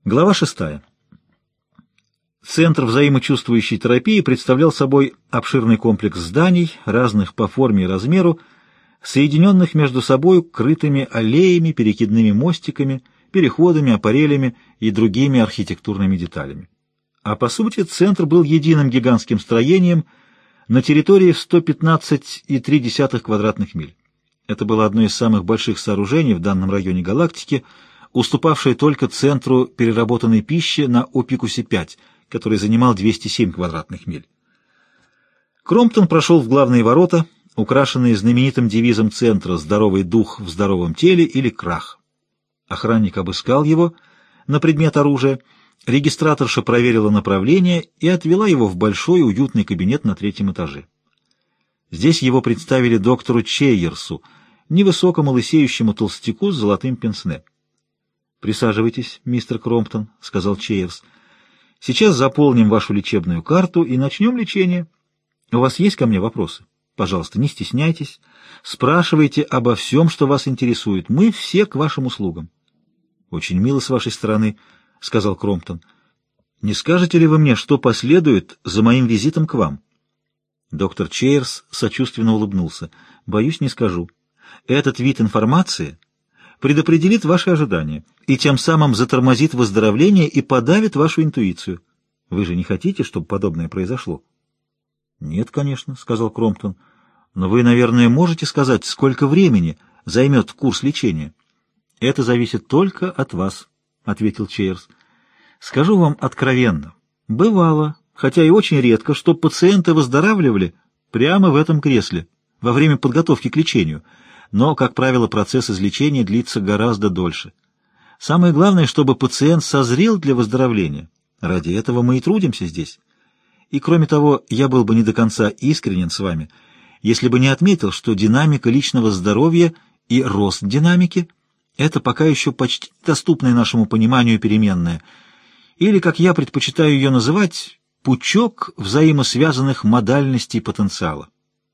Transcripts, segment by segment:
Глава 6. Центр взаимочувствующей терапии представлял собой обширный комплекс зданий, разных по форме и размеру, соединенных между собой крытыми аллеями, перекидными мостиками, переходами, аппарелями и другими архитектурными деталями. А по сути, центр был единым гигантским строением на территории в 115,3 квадратных миль. Это было одно из самых больших сооружений в данном районе галактики, уступавшее только центру переработанной пищи на Опикусе-5, который занимал 207 квадратных миль. Кромптон прошел в главные ворота, украшенные знаменитым девизом центра «Здоровый дух в здоровом теле» или «Крах». Охранник обыскал его на предмет оружия, регистраторша проверила направление и отвела его в большой уютный кабинет на 3-м этаже. Здесь его представили доктору Чейерсу, невысокому лысеющему толстяку с золотым пенсне. «Присаживайтесь, мистер Кромптон», — сказал Чейерс. «Сейчас заполним вашу лечебную карту и начнем лечение. У вас есть ко мне вопросы? Пожалуйста, не стесняйтесь. Спрашивайте обо всем, что вас интересует. Мы все к вашим услугам». «Очень мило с вашей стороны», — сказал Кромптон. «Не скажете ли вы мне, что последует за моим визитом к вам?» Доктор Чейерс сочувственно улыбнулся. «Боюсь, не скажу. Этот вид информации предопределит ваши ожидания и тем самым затормозит выздоровление и подавит вашу интуицию. Вы же не хотите, чтобы подобное произошло?» «Нет, конечно», — сказал Кромптон. «Но вы, наверное, можете сказать, сколько времени займет курс лечения?» «Это зависит только от вас», — ответил Чейерс. «Скажу вам откровенно. Бывало, хотя и очень редко, что пациенты выздоравливали прямо в этом кресле во время подготовки к лечению. Но, как правило, процесс излечения длится гораздо дольше. Самое главное, чтобы пациент созрел для выздоровления. Ради этого мы и трудимся здесь. И, кроме того, я был бы не до конца искренен с вами, если бы не отметил, что динамика личного здоровья и рост динамики — это пока еще почти доступная нашему пониманию переменная, или, как я предпочитаю ее называть, пучок взаимосвязанных модальностей потенциала.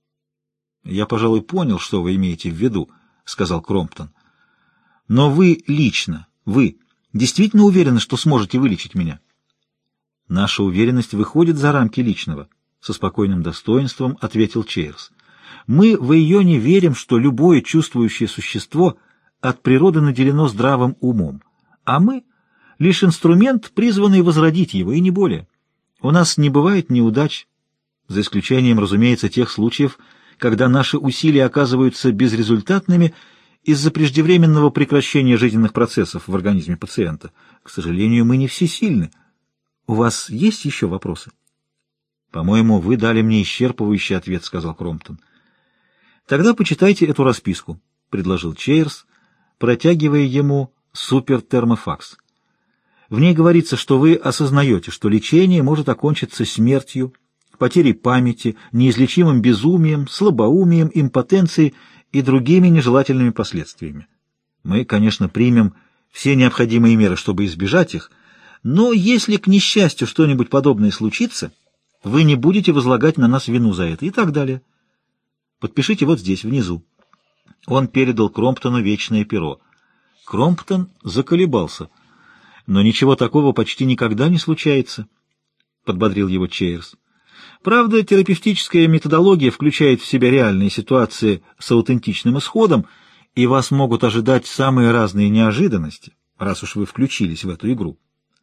«Я, пожалуй, понял, что вы имеете в виду», — сказал Кромптон. «Но вы лично, вы действительно уверены, что сможете вылечить меня?» «Наша уверенность выходит за рамки личного», — со спокойным достоинством ответил Чейерс. «Мы в Ионе верим, что любое чувствующее существо от природы наделено здравым умом, а мы — лишь инструмент, призванный возродить его, и не более. У нас не бывает неудач, за исключением, разумеется, тех случаев, когда наши усилия оказываются безрезультатными из-за преждевременного прекращения жизненных процессов в организме пациента. К сожалению, мы не всесильны. У вас есть еще вопросы?» «По-моему, вы дали мне исчерпывающий ответ», — сказал Кромптон. «Тогда почитайте эту расписку», — предложил Чейерс, протягивая ему супертермофакс. «В ней говорится, что вы осознаете, что лечение может окончиться смертью, потерей памяти, неизлечимым безумием, слабоумием, импотенцией и другими нежелательными последствиями. Мы, конечно, примем все необходимые меры, чтобы избежать их, но если, к несчастью, что-нибудь подобное случится, вы не будете возлагать на нас вину за это» и так далее. Подпишите вот здесь, внизу. Он передал Кромптону вечное перо. Кромптон заколебался. «Но ничего такого почти никогда не случается», — подбодрил его Чейерс. «Правда, терапевтическая методология включает в себя реальные ситуации с аутентичным исходом, и вас могут ожидать самые разные неожиданности, раз уж вы включились в эту игру».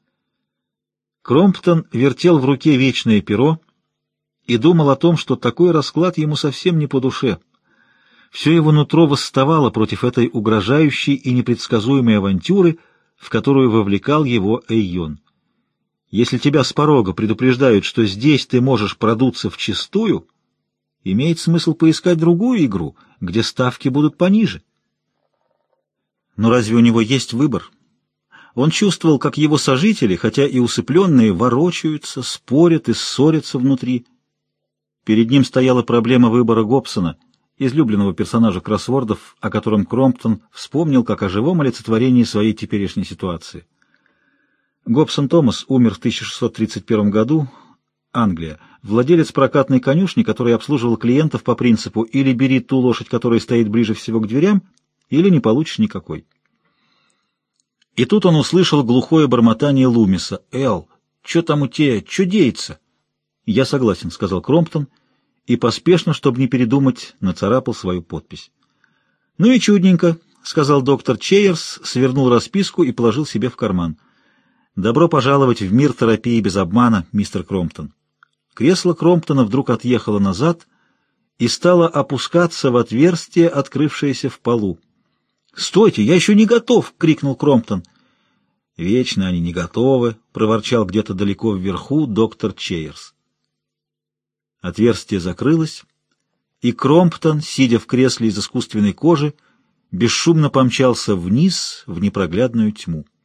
Кромптон вертел в руке вечное перо и думал о том, что такой расклад ему совсем не по душе. Все его нутро восставало против этой угрожающей и непредсказуемой авантюры, в которую вовлекал его Эйон. Если тебя с порога предупреждают, что здесь ты можешь продуться вчистую, имеет смысл поискать другую игру, где ставки будут пониже. Но разве у него есть выбор? Он чувствовал, как его сожители, хотя и усыпленные, ворочаются, спорят и ссорятся внутри. Перед ним стояла проблема выбора Гобсона, излюбленного персонажа кроссвордов, о котором Кромптон вспомнил как о живом олицетворении своей теперешней ситуации. Гобсон Томас умер в 1631 году, Англия, владелец прокатной конюшни, который обслуживал клиентов по принципу «или бери ту лошадь, которая стоит ближе всего к дверям, или не получишь никакой». И тут он услышал глухое бормотание Лумиса. «Эл, что там у тебя? Что деется?» «Я согласен», — сказал Кромптон, и поспешно, чтобы не передумать, нацарапал свою подпись. «Ну и чудненько», — сказал доктор Чейерс, свернул расписку и положил себе в карман. «Добро пожаловать в мир терапии без обмана, мистер Кромптон». Кресло Кромптона вдруг отъехало назад и стало опускаться в отверстие, открывшееся в полу. «Стойте, я еще не готов!» — крикнул Кромптон. «Вечно они не готовы», — проворчал где-то далеко вверху доктор Чейерс. Отверстие закрылось, и Кромптон, сидя в кресле из искусственной кожи, бесшумно помчался вниз в непроглядную тьму.